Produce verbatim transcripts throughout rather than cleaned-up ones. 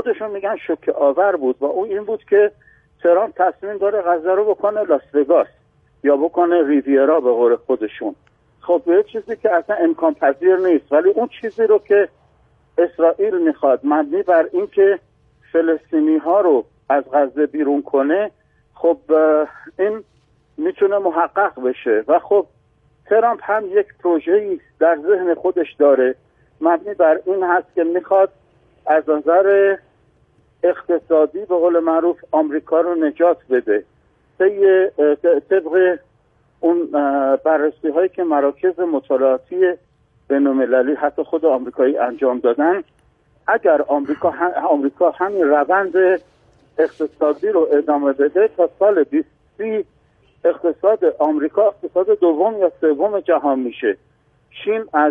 خودشون میگن شوکه آور بود و اون این بود که ترامپ تصمیم داره غزه رو بکنه لاس وگاس یا بکنه ریویرا به قول خودشون. خب یه چیزی که اصلا امکان پذیر نیست، ولی اون چیزی رو که اسرائیل میخواد مبنی بر این که فلسطینی ها رو از غزه بیرون کنه، خب این میتونه محقق بشه و خب ترامپ هم یک پروژه‌ای در ذهن خودش داره مبنی بر این هست که میخواد از نظر اقتصادی به قول معروف آمریکا رو نجات بده. طبق اون بررسی هایی که مراکز مطالعاتی بین‌المللی حتی خود آمریکایی انجام دادن، اگر آمریکا هم آمریکا همین روند اقتصادی رو ادامه بده تا سال بیست سی اقتصاد آمریکا اقتصاد دوم یا سوم جهان میشه. چین از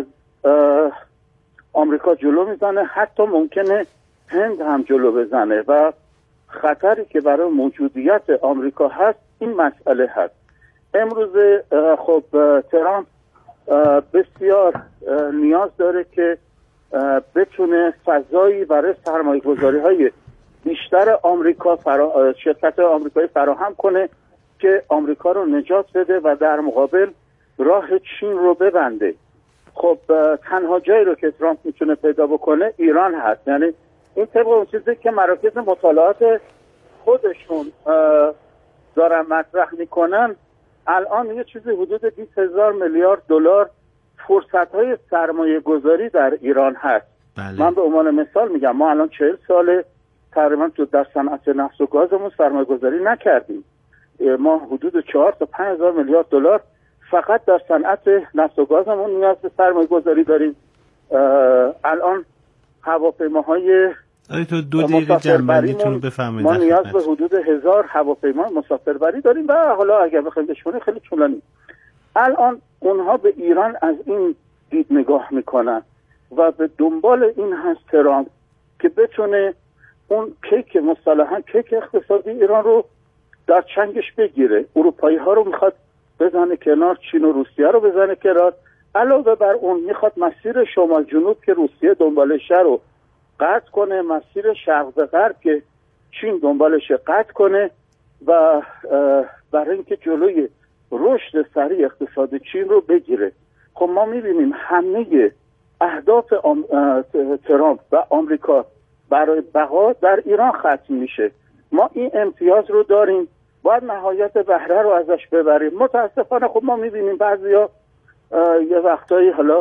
آمریکا جلو میزنه، حتی ممکنه هند هم جلو بزنه و خطری که برای موجودیت آمریکا هست این مسئله هست. امروز خب ترامپ بسیار نیاز داره که بتونه فضایی برای سرمایه گذاری های بیشتر آمریکا فرا... شرکت آمریکایی فراهم کنه که آمریکا رو نجات بده و در مقابل راه چین رو ببنده. خب تنها جایی رو که ترامپ میتونه پیدا بکنه ایران هست. یعنی این طبق اون چیزی که مراکز مطالعات خودشون دارن مطرح میکنن، الان یه چیزی حدود بیست هزار میلیارد دلار فرصت‌های سرمایه گذاری در ایران هست. بله. من به عنوان مثال میگم ما الان چهل ساله تقریبا تو در صنعت نفت و گازمون سرمایه گذاری نکردیم. ما حدود چهار تا پنج هزار میلیارد دلار فقط در صنعت نفت و گازمون نیاز به سرمایه گذاری داریم. الان هواپیماهای آره تو دو دقیقه جنبندیتون رو بفرمایید. ما نیاز به حدود هزار هواپیما مسافربری داریم و حالا اگر بخوایم بشمونیم خیلی طولانی. الان اونها به ایران از این دید نگاه میکنن و به دنبال این هست ترامپ که بتونه اون کیک مصطلحاً کیک اقتصادی ایران رو در چنگش بگیره. اروپایی ها رو میخواد بزنه کنار، چین و روسیه رو بزنه کنار. علاوه بر اون میخواد مسیر شمال جنوب که روسیه دنبالشه رو قطع کنه، مسیر شرق به غرب که چین دنبالش قطع کنه و برای اینکه جلوی رشد سریع اقتصاد چین رو بگیره. خب ما میبینیم همه اهداف ترامپ و آمریکا برای بقا در ایران ختم میشه. ما این امتیاز رو داریم، باید نهایت بهره رو ازش ببریم. متاسفانه خب ما میبینیم بعضیا یه وقتایی حالا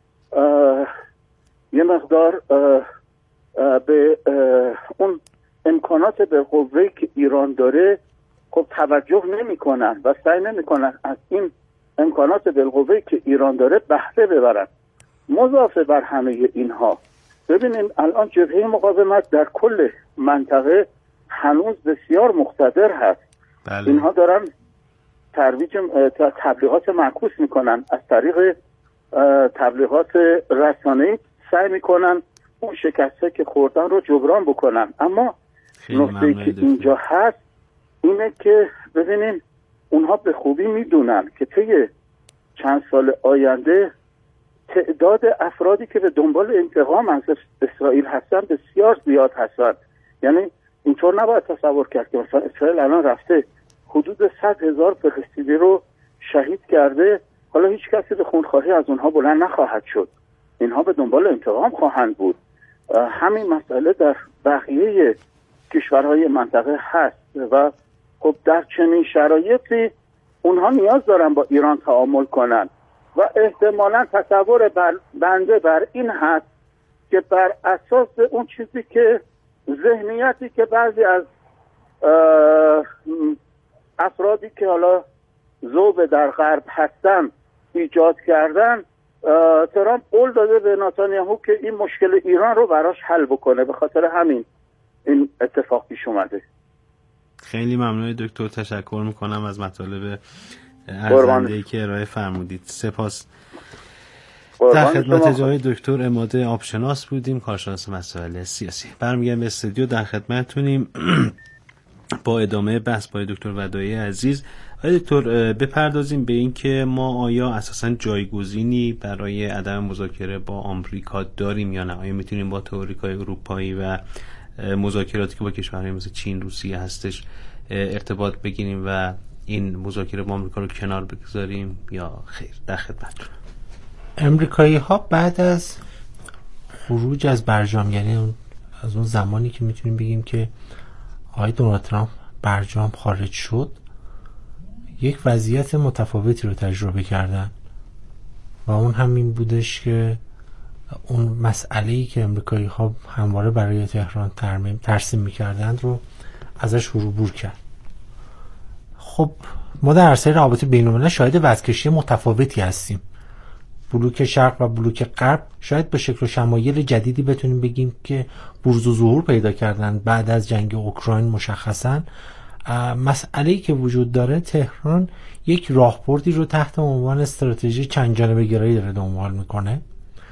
یه مقدار اه اه به اه اون امکانات بالقوه‌ای که ایران داره خب توجه نمی کنن و سعی نمی کنن از این امکانات بالقوه‌ای که ایران داره بهره ببرن. مضافه بر همه اینها ببینیم الان جبهه مقاومت در کل منطقه هنوز بسیار مقتدر هست. بله. اینها دارن ترویج تبلیغات معکوس میکنن، از طریق تبلیغات رسانه‌ای سعی میکنن اون شکسته که خوردن رو جبران بکنن. اما نکته‌ای که اینجا هست اینه که ببینیم اونها به خوبی میدونن که طی چند سال آینده تعداد افرادی که به دنبال انتقام از اسرائیل هستن بسیار زیاد هستن. یعنی اینطور نباید تصور کرد که مثلا اسرائیل الان رفته حدود صد هزار فلسطینی رو شهید کرده، حالا هیچ کسی به خونخواهی از اونها بلند نخواهد شد. اینها به دنبال انتقام خواهند بود. همین مسئله در بقیه کشورهای منطقه هست و خب در چنین شرایطی اونها نیاز دارن با ایران تعامل کنن و احتمالاً تصور بر بنده بر این هست که بر اساس اون چیزی که ذهنیتی که بعضی از افرادی که حالا ذوب در غرب هستن ایجاد کردن، ترامپ قول داده به نتانیاهو که این مشکل ایران رو براش حل بکنه. به خاطر همین این اتفاق پیش اومده. خیلی ممنون دکتر، تشکر میکنم از مطالب ارزنده‌ای که ارائه فرمودید. سپاس. در خدمت جای دکتر عماد آبشناس بودیم، کارشناس مسائل سیاسی. برمیگردیم به استودیو، در خدمتتونیم با ادامه بحث با دکتر وداعی عزیز. آقای دکتر بپردازیم به این که ما آیا اساساً جایگزینی برای عدم مذاکره با آمریکا داریم یا نه؟ آیا میتونیم با تئوریکای اروپایی و مذاکراتی که با کشورهای مثل چین، روسیه هستش ارتباط بگیریم و این مذاکره با آمریکا رو کنار بگذاریم یا خیر؟ در خدمت. امریکایی ها بعد از خروج از برجام، یعنی از اون زمانی که میتونیم بگیم که آقای دونالد ترامپ برجام خارج شد، یک وضعیت متفاوتی رو تجربه کردن و اون همین بودش که اون مسئله‌ای که امریکایی ها همواره برای تهران ترسیم میکردند رو ازش عبور کرد. خب ما در عرصه روابط بین‌الملل شاهد وضع‌کشی متفاوتی هستیم. بلوک شرق و بلوک غرب شاید به شکل و شمایل جدیدی بتونیم بگیم که بروز و ظهور پیدا کردن بعد از جنگ اوکراین. مشخصاً مسئله‌ای که وجود داره، تهران یک راهبردی رو تحت عنوان استراتژی چند جانبه گرایی داره دنبال میکنه،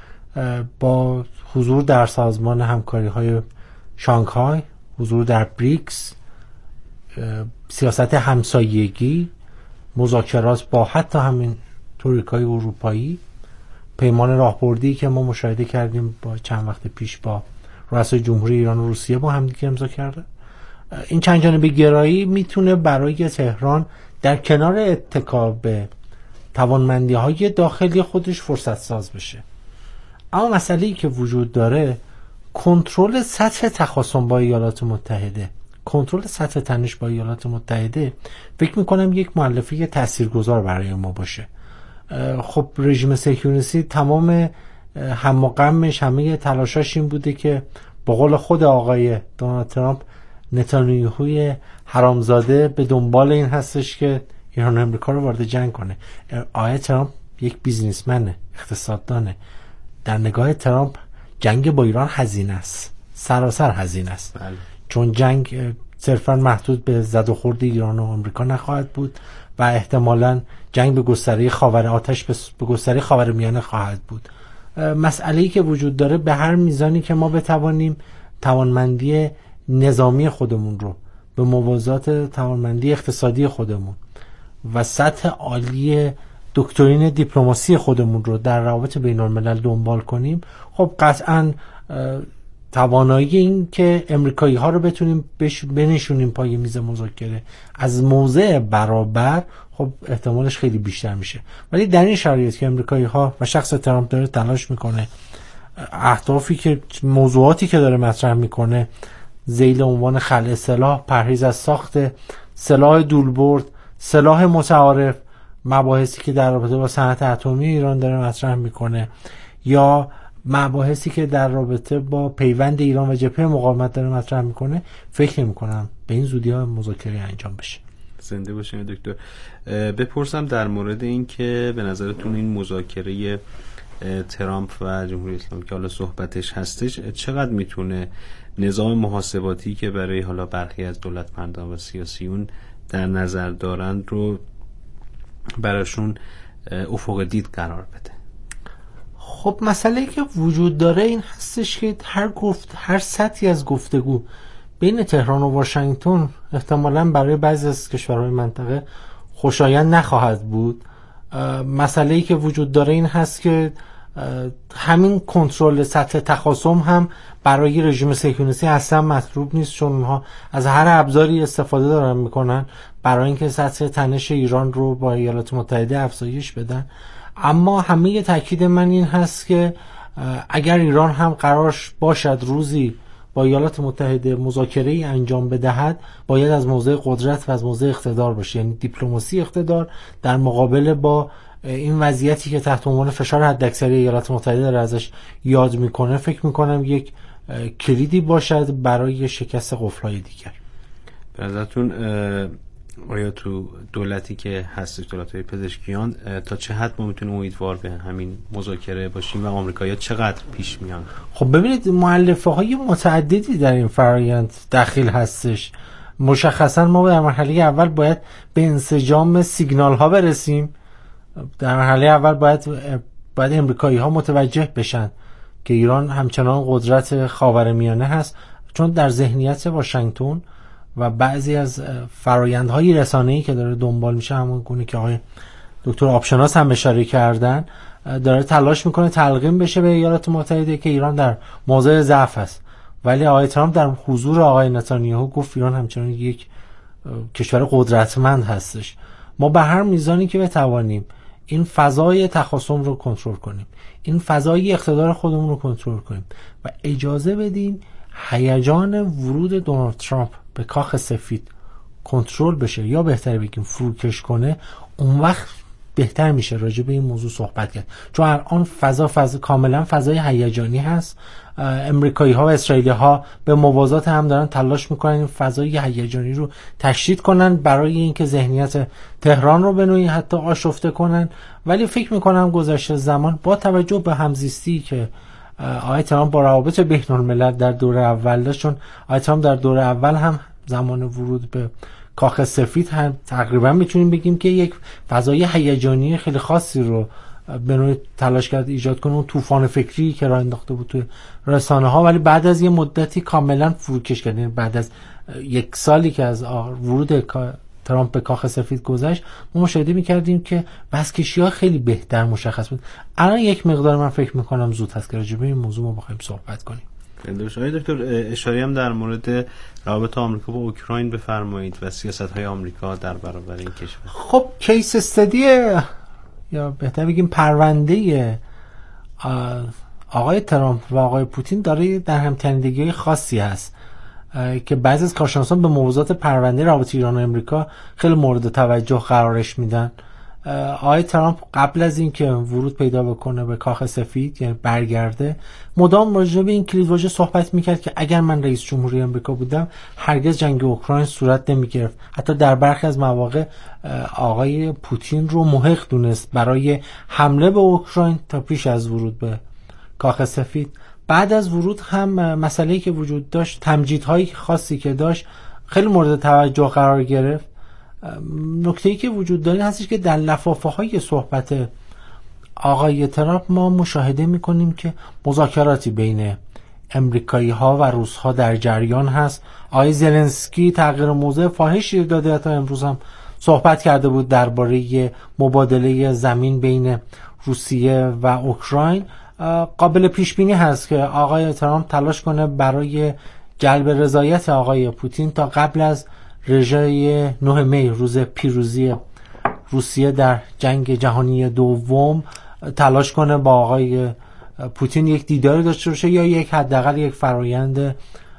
با حضور در سازمان همکاری‌های شانگهای، حضور در بریکس، سیاست همسایگی، مذاکرات با حتی همین توریکای اروپایی، پیمان راهبردی که ما مشاهده کردیم با چند وقت پیش با رؤسای جمهوری ایران و روسیه با هم دیگه امضا کرده. این چند جانبه گرایی میتونه برای تهران در کنار اتکا به توانمندی‌های داخلی خودش فرصت ساز بشه. اما مسئله‌ای که وجود داره، کنترل سطح تخاصم با ایالات متحده، کنترل سطح تنش با ایالات متحده فکر میکنم یک مؤلفه تاثیرگذار برای ما باشه. خب رژیم صهیونیستی تمام هم و غمش، همه تلاشاش این بوده که با قول خود آقای دونالد ترامپ، نتانیاهوی حرامزاده به دنبال این هستش که ایران و امریکا رو وارد جنگ کنه. آقای ترامپ یک بیزنسمنه، اقتصاددانه. در نگاه ترامپ جنگ با ایران هزینه است، سراسر هزینه است. بله. چون جنگ صرفا محدود به زد و خورد ایران و امریکا نخواهد بود و احتمالاً جنگ به گستره خاور آتش به گستره خاورمیانه خواهد بود. مسئله‌ای که وجود داره، به هر میزانی که ما بتوانیم توانمندی نظامی خودمون رو به موازات توانمندی اقتصادی خودمون و سطح عالی دکترین دیپلماسی خودمون رو در روابط بین‌الملل دنبال کنیم، خب قطعاً توانایی این که امریکایی ها رو بتونیم بنشونیم پای میز مذاکره از موضع برابر، خب احتمالش خیلی بیشتر میشه. ولی در این شرایط که امریکایی ها و شخص ترامپ داره تلاش میکنه، اهدافی که موضوعاتی که داره مطرح میکنه ذیل عنوان خلع سلاح، پرهیز از ساخت سلاح دولبرد، سلاح متعارف، مباحثی که در رابطه با صنعت اتمی ایران داره مطرح میکنه، یا مباحثی که در رابطه با پیوند ایران و جبهه مقاومت داره مطرح میکنه، فکر نمی‌کنم به این زودی ها مذاکره انجام بشه. زنده باشین دکتر. بپرسم در مورد این که به نظرتون این مذاکره ترامپ و جمهوری اسلامی که حالا صحبتش هستش، چقدر میتونه نظام محاسباتی که برای حالا برخی از دولتمندان و سیاسیون در نظر دارند رو براشون افق دید قرار بده؟ خب مسئله که وجود داره این هستش که هر گفت هر سطحی از گفتگو بین تهران و واشنگتن احتمالاً برای بعضی از کشورهای منطقه خوشایند نخواهد بود. مسئله‌ای که وجود داره این هست که همین کنترل سطح تخاصم هم برای رژیم صهیونیستی اصلا مطلوب نیست، چون اونها از هر ابزاری استفاده دارن میکنن برای اینکه سطح تنش ایران رو با ایالات متحده افزایش بدن. اما همه تاکید من این هست که اگر ایران هم قرار باشد روزی با ایالات متحده مذاکره‌ای انجام بدهد، باید از موضع قدرت و از موضع اقتدار باشه، یعنی دیپلماسی اقتدار در مقابله با این وضعیتی که تحت عنوان فشار حداکثری ایالات متحده داره ازش یاد میکنه. فکر میکنم یک کلیدی باشد برای شکست قفل‌های دیگر. به نظرتون آیا تو دولتی که هستش، دولت‌های پزشکیان، تا چه حد ما میتونیم امیدوار به همین مذاکره باشیم و آمریکایی‌ها چقدر پیش میان؟ خب ببینید، مؤلفه‌های متعددی در این فرآیند داخل هستش. مشخصا ما در مرحله اول باید به انسجام سیگنال ها برسیم. در مرحله اول باید باید امریکایی‌ها متوجه بشن که ایران همچنان قدرت خاورمیانه هست، چون در ذهنیت واشنگتن و بعضی از فرآیندهای رسانه‌ای که داره دنبال میشه، همون گونه که آقای دکتر آبشناس هم اشاره کردن، داره تلاش میکنه تلقین بشه به ایالات متحده که ایران در موضع ضعف است ولی آقای ترامپ در حضور آقای نتانیاهو گفت ایران همچنان یک کشور قدرتمند هستش. ما به هر میزانی که بتوانیم این فضای تخاصم رو کنترل کنیم، این فضای اقتدار خودمون رو کنترل کنیم و اجازه بدیم هیجان ورود دونالد ترامپ به کاخ سفید کنترل بشه، یا بهتر بگیم فروکش کنه، اون وقت بهتر میشه راجع به این موضوع صحبت کرد. چون الان فضا فضا کاملا فضای هیجانی هست. امریکایی ها و اسرائیلی ها به موازات هم دارن تلاش میکنن این فضای هیجانی رو تشدید کنن برای اینکه ذهنیت تهران رو به نوعی حتی آشفته کنن. ولی فکر میکنم گذشته زمان با توجه به همزیستی که آقای ترامپ با روابط بین الملل در دور اول داشت، چون آقای ترامپ در دور اول هم زمان ورود به کاخ سفید هم تقریبا میتونیم بگیم که یک فضای هیجانی خیلی خاصی رو به نوعی تلاش کرد ایجاد کنه، اون طوفان فکری که راه انداخته بود توی رسانه ها، ولی بعد از یه مدتی کاملا فروکش کرد. بعد از یک سالی که از ورود ترامپ به کاخ سفید گذشت، ما مشاهده می‌کردیم که بسکشی‌ها خیلی بهتر مشخص بود. الان یک مقدار من فکر می‌کنم زود هست که راجع به این موضوع ما بخوایم صحبت کنیم. آقای دکتر اشاره هم در مورد روابط آمریکا با اوکراین بفرمایید و سیاست‌های آمریکا در برابر این کشور. خب کیس استدی یا بهتر بگیم پرونده آقای ترامپ و آقای پوتین داره در هم تنیدگی خاصی هست که بعضی از کارشناسان به موضوعات پرونده روابط ایران و امریکا خیلی مورد توجه قرارش میدن. آقای ترامپ قبل از اینکه ورود پیدا بکنه به کاخ سفید، یعنی برگرده، مدام راجع به این کلیدواژه صحبت میکرد که اگر من رئیس جمهوری آمریکا بودم هرگز جنگ اوکراین صورت نمیگرفت. حتی در برخی از مواقع آقای پوتین رو محق دونست برای حمله به اوکراین تا پیش از ورود به کاخ سفید. بعد از ورود هم مسئله‌ای که وجود داشت، تمجیدهای خاصی که داشت، خیلی مورد توجه قرار گرفت. نکته‌ای که وجود داره هستش که در لفافه‌های صحبت آقای ترامپ ما مشاهده می‌کنیم که مذاکراتی بین امریکایی‌ها و روس‌ها در جریان هست. آقای زلنسکی تغییر موضع فاحشی داده، تا امروز هم صحبت کرده بود درباره مبادله زمین بین روسیه و اوکراین. قابل پیش بینی هست که آقای ترامپ تلاش کنه برای جلب رضایت آقای پوتین تا قبل از رژه نه می، روز پیروزی روسیه در جنگ جهانی دوم، تلاش کنه با آقای پوتین یک دیداری داشته باشه یا یک حداقل یک فرایند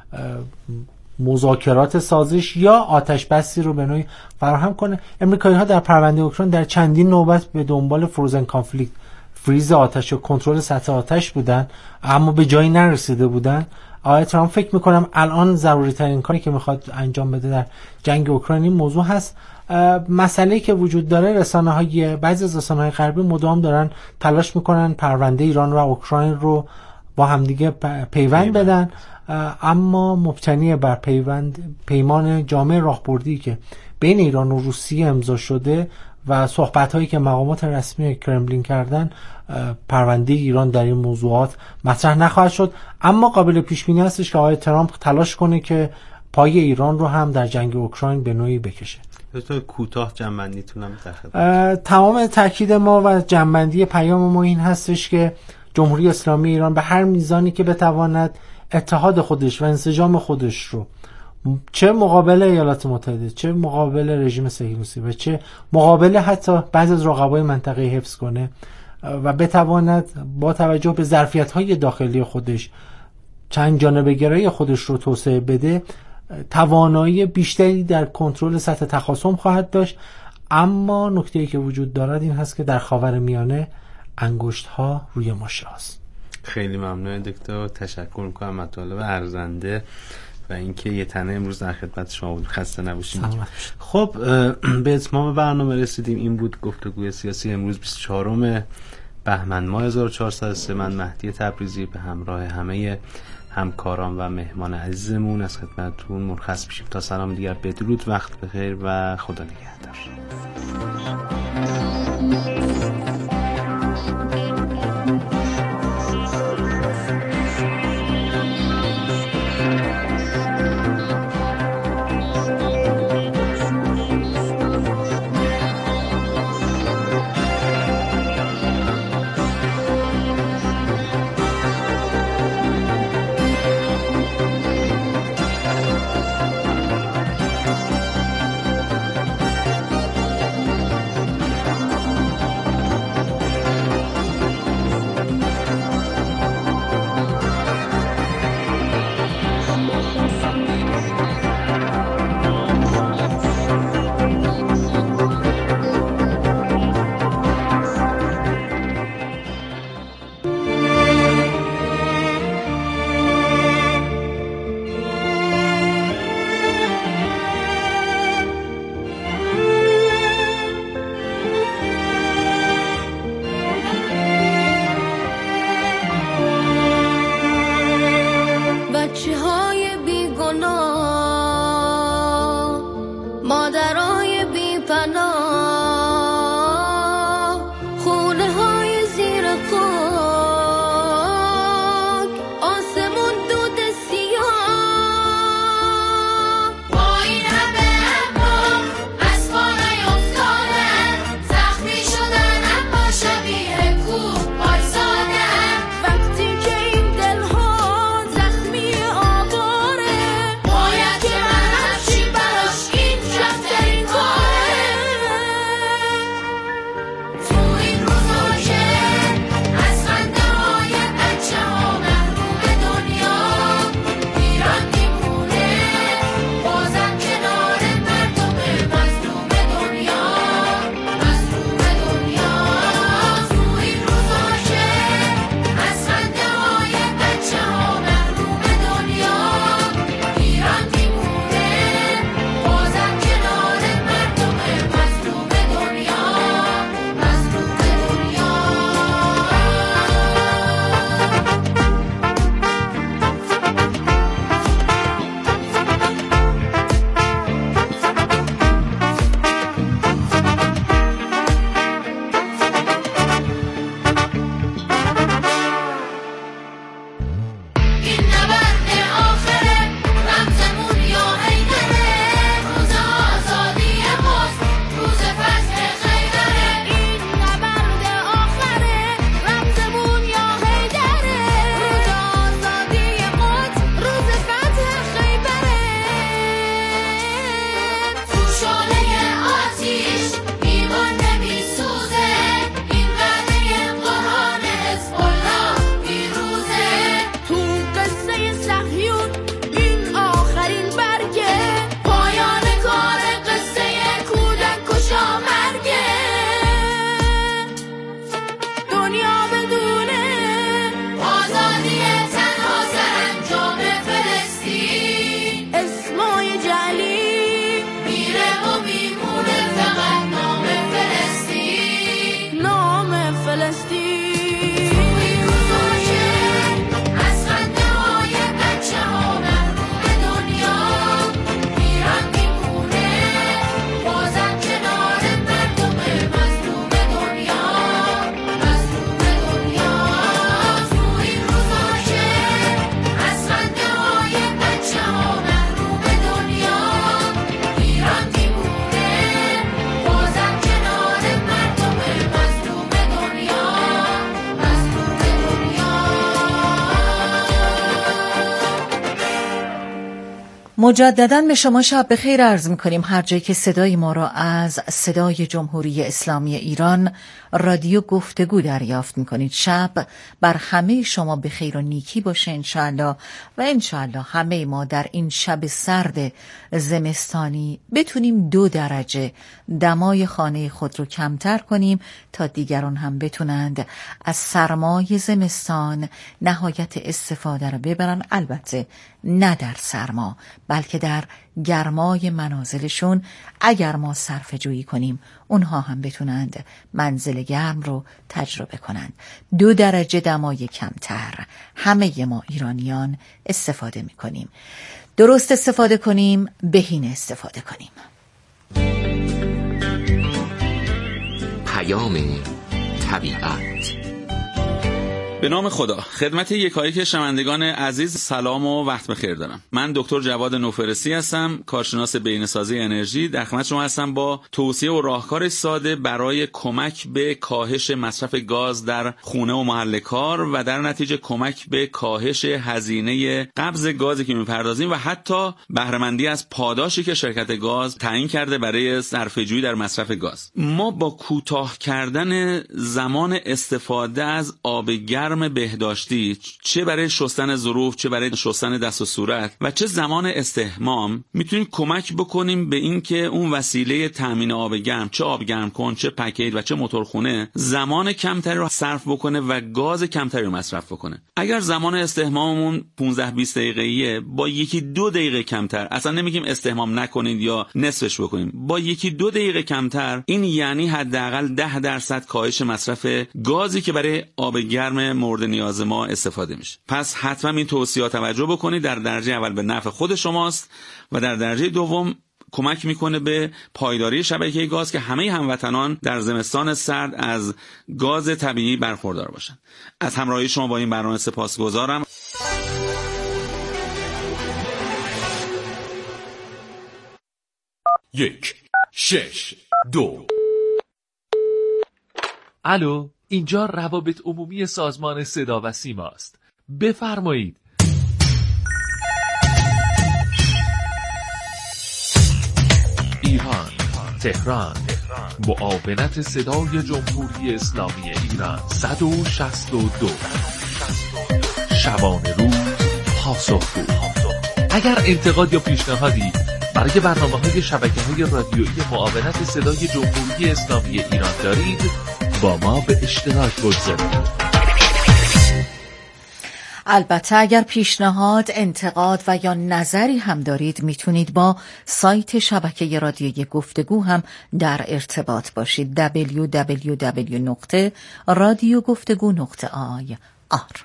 مذاکرات سازش یا آتش بسی رو به نوعی فراهم کنه. امریکایی‌ها در پرونده اوکراین در چندین نوبت به دنبال فروزن کانفلیکت، فریز آتش و کنترل سطح آتش بودن، اما به جایی نرسیده بودن. آقای ترامپ فکر میکنم الان ضروری ترین کاری که میخواد انجام بده در جنگ اوکراین این موضوع هست. مسئله که وجود داره، رسانه های بعضی از رسانه های غربی مدام دارن تلاش میکنن پرونده ایران و اوکراین رو با همدیگه پیوند بدن، اما مبتنی بر پیوند پیمان جامع راهبردی که بین ایران و روسیه امضا شده و صحبت هایی که مقامات رسمی کرملین کردن، پرونده ایران در این موضوعات مطرح نخواهد شد. اما قابل پیش بینی هستش که آقای ترامپ تلاش کنه که پای ایران رو هم در جنگ اوکراین به نوعی بکشه. تو کوتاه جنبندیتونم تخیل. تمام تاکید ما و جنبندی پیام ما این هستش که جمهوری اسلامی ایران به هر میزانی که بتواند اتحاد خودش و انسجام خودش رو چه مقابل ایالات متحده، چه مقابل رژیم صهیونیستی و چه مقابل حتی بعضی از رقبای منطقه حفظ کنه و بتواند با توجه به ظرفیت‌های داخلی خودش چند جانبه گرایی خودش رو توسعه بده، توانایی بیشتری در کنترل سطح تخاصم خواهد داشت. اما نکته‌ای که وجود دارد این هست که در خاورمیانه انگشت‌ها روی ماشه است. خیلی ممنون دکتر، تشکر می‌کنم، مطالب ارزنده و اینکه یه تنه امروز در خدمت شما بود. خسته نباشید. خب به اتمام برنامه رسیدیم. این بود گفتگوی سیاسی امروز بیست و چهارم بهمن ماه هزار و چهارصد و سه. من مهدی تبریزی به همراه همه همکاران و مهمان عزیزمون از خدمتتون مرخص میشیم تا سلام دیگر. بدرود، وقت بخیر و خدا نگهدار. مجدداً به شما شب بخیر عرض می‌کنیم هر جایی که صدای ما را از صدای جمهوری اسلامی ایران رادیو گفتگو دریافت می‌کنید. شب بر همه شما بخیر و نیکی باشه انشاءالله و انشاءالله همه ما در این شب سرد زمستانی بتونیم دو درجه دمای خانه خود رو کمتر کنیم تا دیگران هم بتونند از سرمای زمستان نهایت استفاده رو ببرن، البته نه در سرما بلکه در گرمای منازلشون. اگر ما صرفه جویی کنیم اونها هم بتونند منزل گرم رو تجربه کنند. دو درجه دمای کمتر همه ما ایرانیان استفاده میکنیم. درست استفاده کنیم، بهینه استفاده کنیم. پیام طبیعت. به نام خدا، خدمت یکایک شنوندگان عزیز سلام و وقت بخیر دارم. من دکتر جواد نوفرسی هستم، کارشناس بهینه‌سازی انرژی. در خدمت شما هستم با توصیه و راهکار ساده برای کمک به کاهش مصرف گاز در خونه و محل کار و در نتیجه کمک به کاهش هزینه قبض گازی که می‌پردازیم و حتی بهره‌مندی از پاداشی که شرکت گاز تعیین کرده برای صرفه‌جویی در مصرف گاز. ما با کوتاه کردن زمان استفاده از آب گرم بهداشتی، چه برای شستن ظروف، چه برای شستن دست و صورت و چه زمان استحمام، میتونیم کمک بکنیم به این که اون وسیله تامین آب گرم، چه آب گرم کن، چه پکیج و چه موتورخونه، زمان کمتری رو صرف بکنه و گاز کمتری رو مصرف بکنه. اگر زمان استحماممون پانزده بیست دقیقه‌ایه، با یکی دو دقیقه کمتر، اصلا نمیگیم استحمام نکنید یا نصفش بکنیم، با یکی دو دقیقه کمتر، این یعنی حداقل ده درصد کاهش مصرف گازی که برای آب گرم مورد نیاز ما استفاده میشه. پس حتما این توصیه‌ها توجه بکنید. در درجه اول به نفع خود شماست و در درجه دوم کمک میکنه به پایداری شبکه گاز که همه هموطنان در زمستان سرد از گاز طبیعی برخوردار باشن. از همراهی شما با این برنامه سپاسگزارم. یک شش دو. الو، اینجا روابط عمومی سازمان صدا و سیما است. بفرمایید. ایران، تهران، معاونت صدای جمهوری اسلامی ایران صد و شصت و دو. شبانه روز پاسخگو. اگر انتقاد یا پیشنهادی برای برنامه‌های شبکه‌های رادیویی معاونت صدای جمهوری اسلامی ایران دارید، با ما به اشتراک بگذارید. البته اگر پیشنهاد، انتقاد و یا نظری هم دارید میتونید با سایت شبکه رادیویی گفتگو هم در ارتباط باشید. دبلیو دبلیو دبلیو نقطه رادیو گفتگو نقطه آی آر.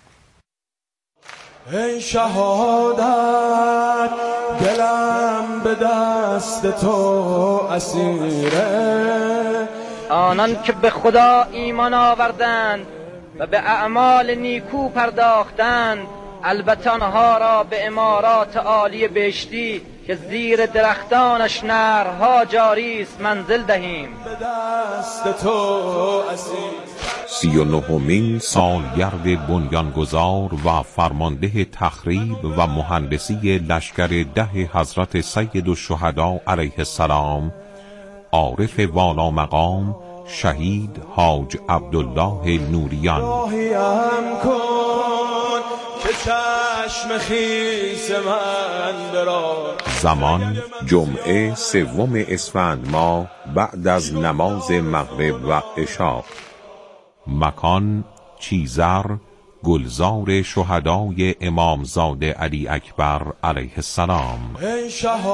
ای شهادت دلم به دست تو اسیره، آنان که به خدا ایمان آوردند و به اعمال نیکو پرداختند، البته آنها را به امارات عالی بهشتی که زیر درختانش نهرها جاری است منزل دهیم. به دست تو اسیر. سی و نهمین سالگرد بنیانگذار و فرمانده تخریب و مهندسی لشکر ده حضرت سید الشهدا علیه السلام، عارف والا مقام شهید حاج عبدالله نوریان. راهیم کن که چشم خیس من برا. زمان جمعه سوم اسفند ماه بعد از نماز مغرب و عشا. مکان چیزر، گلزار شهدای امامزاده علی اکبر علیه السلام. ای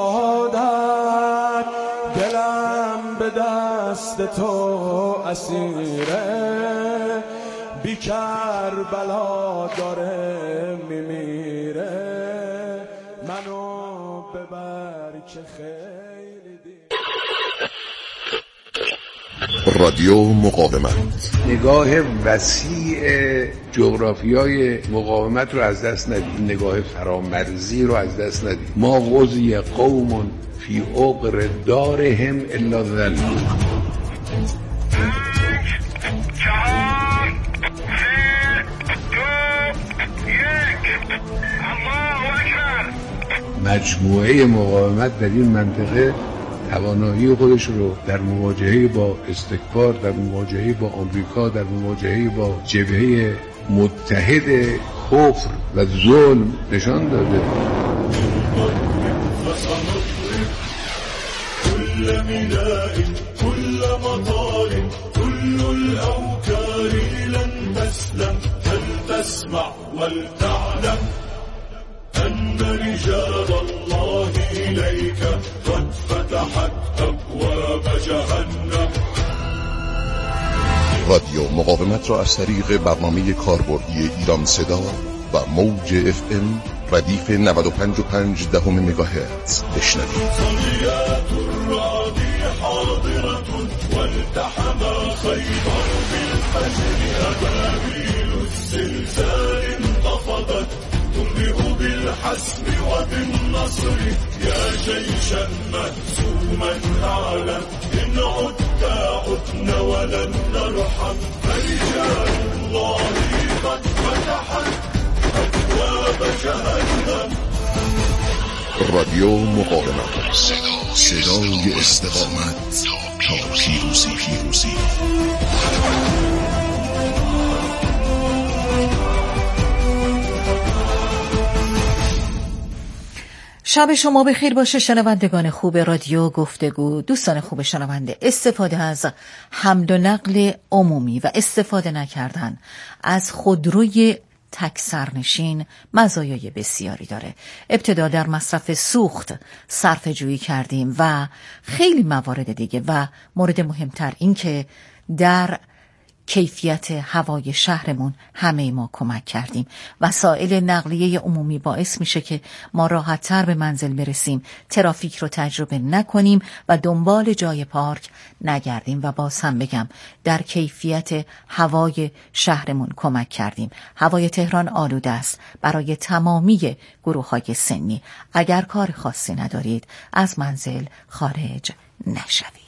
شهادت دلم به دست تو اسیره، بی کربلا داره میمیره، منو ببر که خیلی دی. رادیو مقاومت، نگاه وسیع جغرافیای مقاومت رو از دست ندید، نگاه فرامرزی رو از دست ندید. ما غزی قوم فی عقر دارهم الا ذلون. مجموعه مقاومت در این منطقه توانایی خودش رو در مواجهه با استکبار، در مواجهه با آمریکا، در مواجهه با جبهه متحد کفر و ظلم نشان داده. كل ميناء كل مطار كل الأوكار لن تسلم فلتسمع ولتعلم أن رجال الله إليك قد فتحت أبواب جهنم. رادیو مقاومت را از طریق برنامه کاربردی ایران صدا و موج اف ام ردیف نود و پنج و پنج دهم مگاهرتز بشنوید. صليات الرعد حاضرة والتحم خيبر بالفجر أبابيل الزلزال انتفضت تنبئ بالحسم وبالنصر يا جيشا مهزوما أعلم إن عدت عدنا ولن نرحم فرجال الله قد فتحت أبواب جهنم. رادیو مقاومت، صدای استقامت تا پیروزی. پیروزی شب شما بخیر باشه شنوندگان خوب رادیو گفتگو. دوستان خوب شنونده، استفاده از حمل و نقل عمومی و استفاده نکردن از خودروی تک سرنشین مزایای بسیاری داره. ابتدا در مصرف سوخت صرفه جویی کردیم و خیلی موارد دیگه و مورد مهمتر این که در کیفیت هوای شهرمون همه ما کمک کردیم. وسایل نقلیه عمومی باعث میشه که ما راحت‌تر به منزل برسیم، ترافیک رو تجربه نکنیم و دنبال جای پارک نگردیم و باز هم بگم در کیفیت هوای شهرمون کمک کردیم. هوای تهران آلوده است برای تمامی گروه‌های سنی. اگر کار خاصی ندارید از منزل خارج نشوید.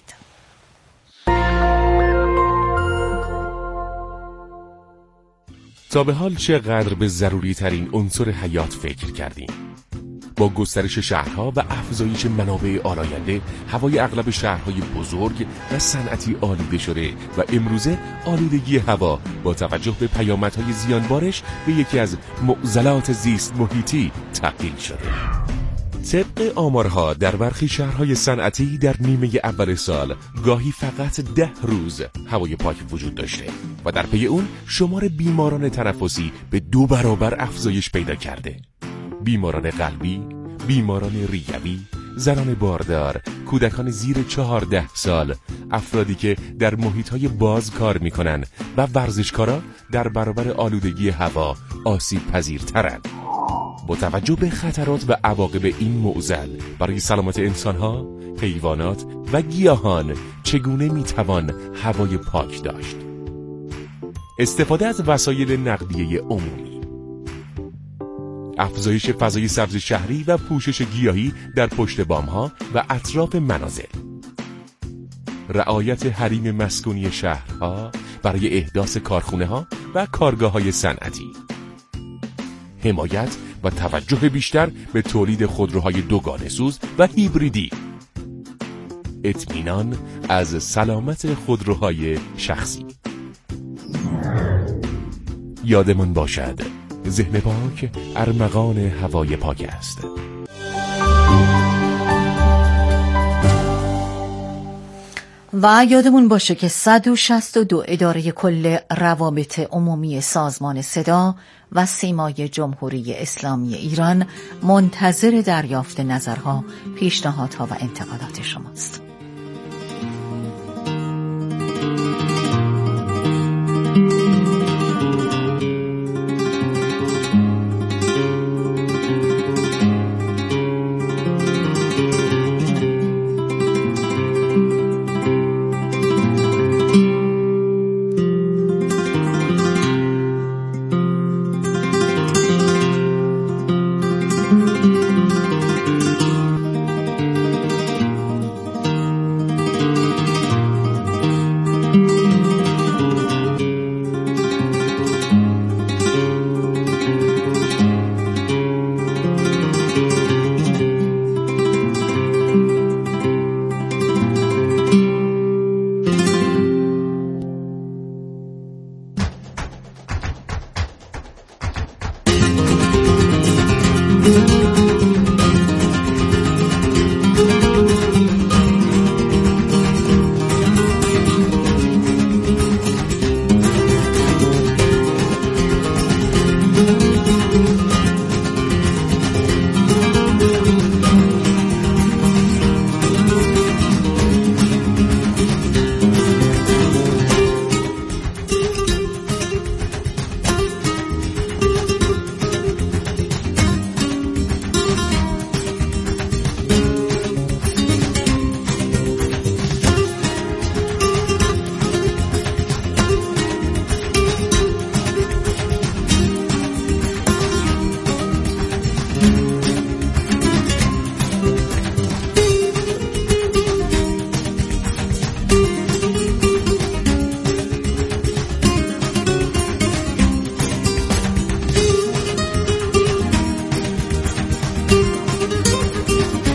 تا به حال چقدر به ضروری ترین عنصر حیات فکر کردیم؟ با گسترش شهرها و افزایش منابع آلاینده، هوای اغلب شهرهای بزرگ و صنعتی آلوده شده و امروزه آلودگی هوا با توجه به پیامدهای زیانبارش به یکی از معضلات زیست محیطی تبدیل شده. طبق آمارها در برخی شهرهای صنعتی در نیمه اول سال گاهی فقط ده روز هوای پاک وجود داشته و در پی اون شمار بیماران تنفسی به دو برابر افزایش پیدا کرده. بیماران قلبی، بیماران ریوی، زنان باردار، کودکان زیر چهارده سال، افرادی که در محیطهای باز کار میکنن و ورزشکارا در برابر آلودگی هوا آسیب پذیرترند. با توجه به خطرات و عواقب این معضل برای سلامت انسانها، حیوانات و گیاهان چگونه میتوان هوای پاک داشت؟ استفاده از وسایل نقلیه عمومی، افزایش فضای سبز شهری و پوشش گیاهی در پشت بامها و اطراف منازل، رعایت حریم مسکونی شهرها برای احداث کارخانه‌ها و کارگاه‌های صنعتی، حمایت و توجه بیشتر به تولید خودروهای دوگانه سوز و هیبریدی، اطمینان از سلامت خودروهای شخصی. یادمان باشد ذهن پاک ارمغان هوای پاک است. و یادمون باشه که صد و شصت و دو اداره کل روابط عمومی سازمان صدا و سیمای جمهوری اسلامی ایران منتظر دریافت نظرها، پیشنهادها و انتقادات شماست.